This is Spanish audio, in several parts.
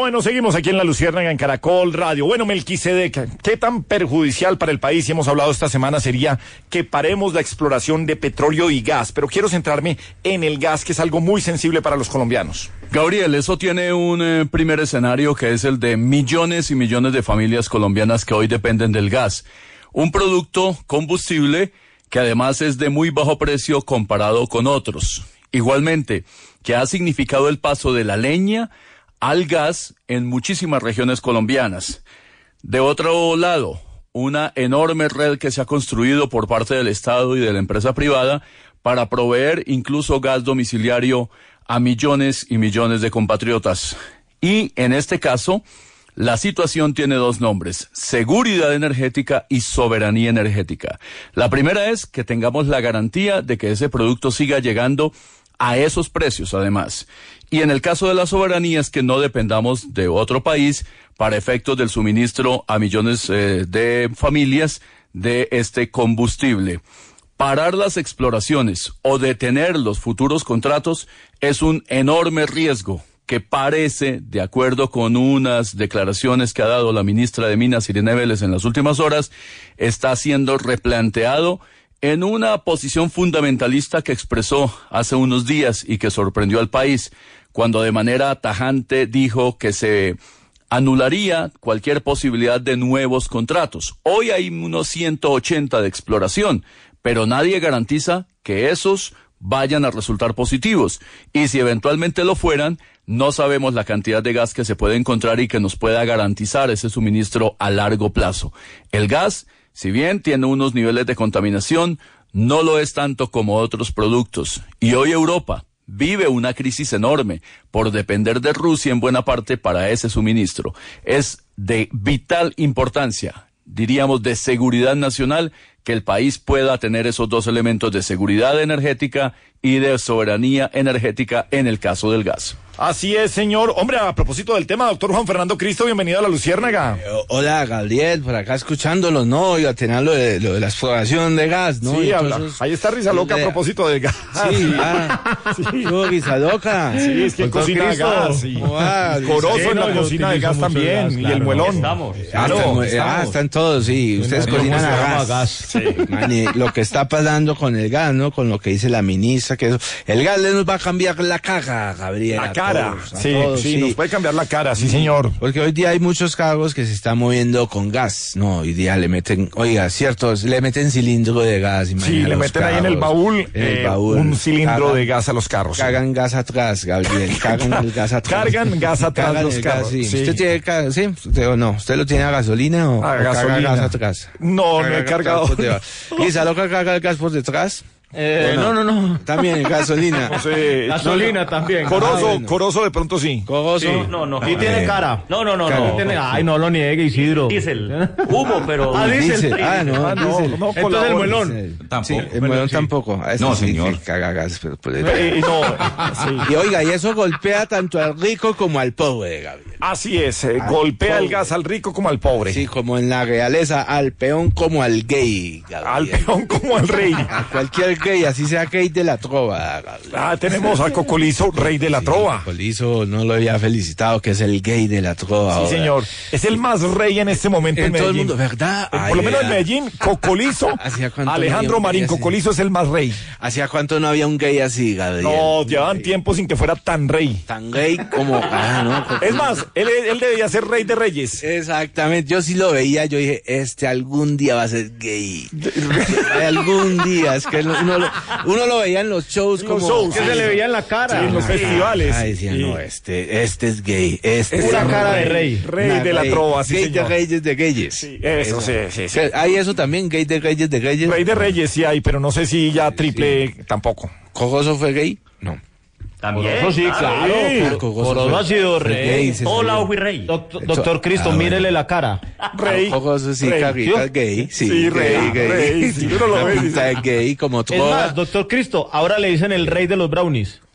Bueno, seguimos aquí en La Luciérnaga, en Caracol Radio. Bueno, Melquisedec, ¿qué tan perjudicial para el país, y hemos hablado esta semana, sería que paremos la exploración de petróleo y gas? Pero quiero centrarme en el gas, que es algo muy sensible para los colombianos. Gabriel, eso tiene un primer escenario, que es el de millones y millones de familias colombianas que hoy dependen del gas. Un producto combustible que además es de muy bajo precio comparado con otros. Igualmente, que ha significado el paso de la leña al gas en muchísimas regiones colombianas. De otro lado, una enorme red que se ha construido por parte del Estado y de la empresa privada para proveer incluso gas domiciliario a millones y millones de compatriotas. Y en este caso, la situación tiene dos nombres: seguridad energética y soberanía energética. La primera es que tengamos la garantía de que ese producto siga llegando a esos precios, además. Y en el caso de la soberanía es que no dependamos de otro país para efectos del suministro a millones de familias de este combustible. Parar las exploraciones o detener los futuros contratos es un enorme riesgo que parece, de acuerdo con unas declaraciones que ha dado la ministra de Minas, Irene Vélez, en las últimas horas, está siendo replanteado en una posición fundamentalista que expresó hace unos días y que sorprendió al país, cuando de manera tajante dijo que se anularía cualquier posibilidad de nuevos contratos. Hoy hay unos 180 de exploración, pero nadie garantiza que esos vayan a resultar positivos. Y si eventualmente lo fueran, no sabemos la cantidad de gas que se puede encontrar y que nos pueda garantizar ese suministro a largo plazo. El gas, si bien tiene unos niveles de contaminación, no lo es tanto como otros productos. Y hoy Europa vive una crisis enorme por depender de Rusia en buena parte para ese suministro. Es de vital importancia, diríamos de seguridad nacional, que el país pueda tener esos dos elementos de seguridad energética y de soberanía energética en el caso del gas. Así es, señor. Hombre, a propósito del tema, doctor Juan Fernando Cristo, bienvenido a La Luciérnaga. Hola, Gabriel, por acá escuchándolos, ¿no? Oiga, tener lo de la exploración de gas, ¿no? Sí, habla. Ahí está Risa Loca a propósito del gas. Sí, sí. Risa Loca. Sí, es que cocina Cristo. Gas. Sí. Corozo en la cocina de gas también. Gas, claro. Y el muelón. Claro, están todos, sí. Ustedes cocinan a gas. Sí. Man, lo que está pasando con el gas, ¿no? Con lo que dice la ministra, que eso, el gas nos va a cambiar la cara, Gabriel. La cara, sí, nos puede cambiar la cara, sí, señor. Porque hoy día hay muchos cargos que se están moviendo con gas, ¿no? Hoy día le meten, oiga, cierto, le meten cilindro de gas. Sí, le meten carros, ahí en el baúl, un cilindro de gas a los carros. Cargan gas atrás, Gabriel, cargan el gas atrás. Cargan gas atrás los carros. Sí. ¿Usted tiene sí? ¿Usted o no? ¿Usted lo tiene a gasolina o carga gas atrás? No he cargado. ¿Y esa loca carga el gas por detrás? No. También gasolina. No sé. Gasolina también. Corozo de pronto sí. Corozo. Sí. No. Y tiene cara. No. Ay, no lo niegue, Isidro. Diésel. Humo, pero. Diésel. Diésel. No. Entonces el muelón. Tampoco. Sí, el muelón tampoco. No, señor. Caga gas. Y oiga, y eso golpea tanto al rico como al pobre, Gabriel. Así es, golpea el gas al rico como al pobre. Sí, como en la realeza, al peón como al gay, Gabriel. Al peón como al rey. A cualquier gay, así sea gay de la trova, Gabriel. Tenemos a Cocolizo, rey de la trova. Cocolizo no lo había felicitado, que es el gay de la trova. Sí, ahora. Señor. Es el más rey en este momento en Medellín. Todo el mundo, ¿verdad? Por lo menos en Medellín, Cocolizo, Alejandro Marín Cocolizo es el más rey. ¿Hacía cuánto no había un gay así, Gabriel? No, llevaban tiempo sin que fuera tan rey. Tan gay como... Es más, él debía ser rey de reyes. Exactamente, yo sí lo veía, yo dije, algún día va a ser gay. Algún día, es que uno lo veía en los shows como... Que se le veía en la cara. Sí, en los festivales. Decían, no, este es gay. Es una cara de rey. Rey de la trova, sí, gay señor. De reyes de gayes. Sí, eso, sí. ¿Hay eso también, gay de reyes de gayes? Rey de reyes sí hay, pero no sé si ya triple tampoco. ¿Cojoso fue gay? No. También. Corozo sí, claro. Corozo ha sido rey. Hola, fui rey. Doctor Cristo, mírele la cara. Rey. Corozo sí, carita gay. Sí, rey. Sí, uno lo ve. Está gay como todo. Es más, doctor Cristo, ahora le dicen el rey de los brownies.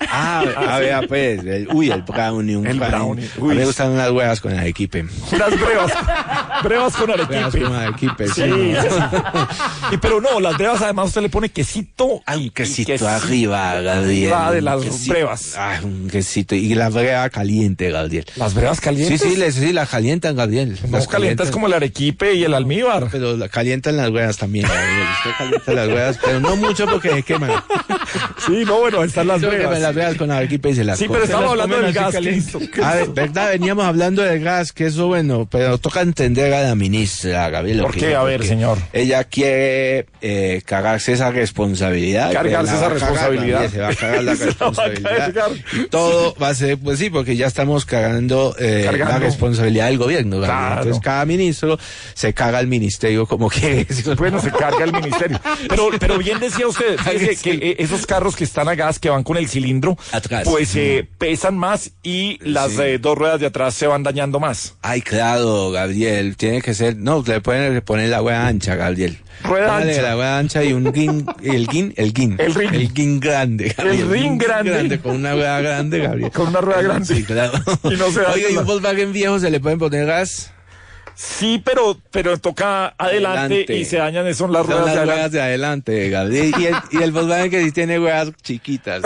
A ver, pues, el brownie. El brownie, A mí me gustan unas huevas con arequipe. Unas brevas con Huevas arequipe. con arequipe, sí. Sí, Y pero no, las brevas además usted le pone quesito. Ah, un y quesito arriba, Gabriel. Arriba de las Un quesito. brevas. Ah, un quesito. Y la breva caliente, Gabriel. Las brevas calientes. Sí, la calientan, Gabriel. No Las calientas como el arequipe y el almíbar. Pero la calientan las huevas también, Gabriel. Usted calienta las huevas, pero no mucho porque se queman. Sí, no, bueno, están las Se queman las brevas. huevas con arequipe y se las Sí, comen. pero estamos las hablando comen del así gas, caliente. Cristo. A ver, ¿verdad? Veníamos hablando del gas, que eso bueno, pero toca entender a la ministra, Gabriel. ¿Por qué? A ver, señor. Ella quiere cargarse esa responsabilidad. Cargarse La va esa a cagar, responsabilidad. Gabriel, se va a cagar la Se la va a responsabilidad. cargar. Y todo va a ser, pues sí, porque ya estamos cargando Cargando. la responsabilidad del gobierno, Gabriel. Claro. Entonces cada ministro se caga al ministerio como quiere. Bueno, se carga el ministerio. Pero bien decía usted, fíjese Sí. que esos carros que están a gas, que van con el cilindro, Atrás. pues pesan más y las Sí. dos ruedas de atrás se van dañando más. Ay, claro, Gabriel, tiene que ser, no, le pueden poner la rueda ancha, Gabriel. Rueda Póngale ancha. la rueda ancha y un guin, el guin. El ring. El guin grande, Gabriel. El ring grande. Con una rueda grande, Gabriel. Con una rueda grande. Sí, claro. Y no se daña Oiga, ¿y la- un Volkswagen viejo se le pueden poner gas? Sí, pero toca adelante y se dañan, son las Son ruedas las de ruedas adelante. de adelante, Gabriel. Y el Volkswagen que sí tiene ruedas chiquitas.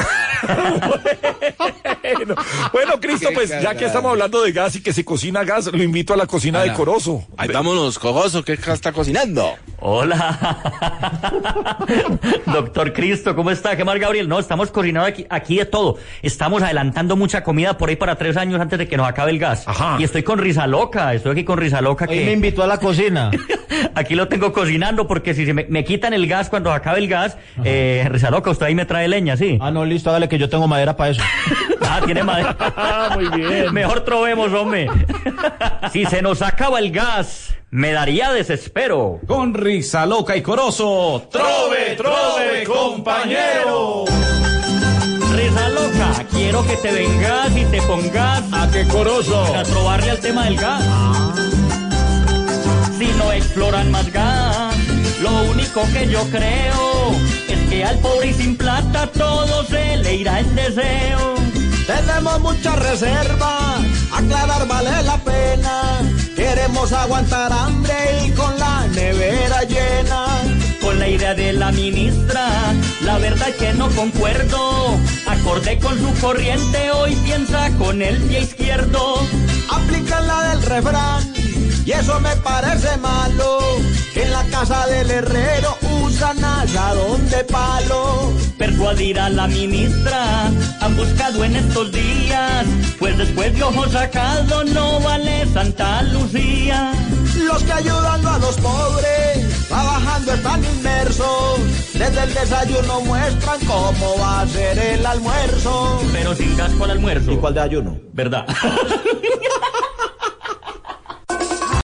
Bueno, Cristo, Qué pues ya que cagada. estamos hablando de gas y que se cocina gas, lo invito a la cocina de Corozo. Ay, vámonos, Cogoso, ¿qué está cocinando? Hola. Doctor Cristo, ¿cómo está? ¿Qué más, Gabriel? No, estamos cocinando aquí de todo. Estamos adelantando mucha comida por ahí para 3 años antes de que nos acabe el gas. Ajá. Y estoy con Risa Loca, estoy aquí con Risa Loca Hoy me que invitó a la cocina. aquí lo tengo cocinando porque si se me quitan el gas cuando acabe el gas, Risa Loca, usted ahí me trae leña, ¿sí? Ah, no, listo, hágale que yo tengo madera para eso. Ah, tiene madera. Muy bien. Mejor trovemos, hombre. Si se nos acaba el gas, me daría desespero. Con Risa Loca y Corozo. Trove, compañero. Risa Loca, quiero que te vengas y te pongas ¿A qué Corozo? a trobarle al tema del gas. Si no exploran más gas, lo único que yo creo es que al pobre y sin plata todo se le irá en deseo. Tenemos muchas reservas, aclarar vale la pena. Queremos aguantar hambre y con la nevera llena. Con la idea de la ministra, la verdad es que no concuerdo. Acordé con su corriente, hoy piensa con el pie izquierdo. Aplican la del refrán y eso me parece malo. Que en la casa del herrero usan asadón de palo. Persuadir a la ministra han buscado en estos días, pues después de ojo sacado no vale Santa Lucía. Los que ayudando a los pobres, trabajando están inmersos. Desde el desayuno muestran cómo va a ser el almuerzo. Pero sin gas para el almuerzo. ¿Y cuál de ayuno? ¿Verdad?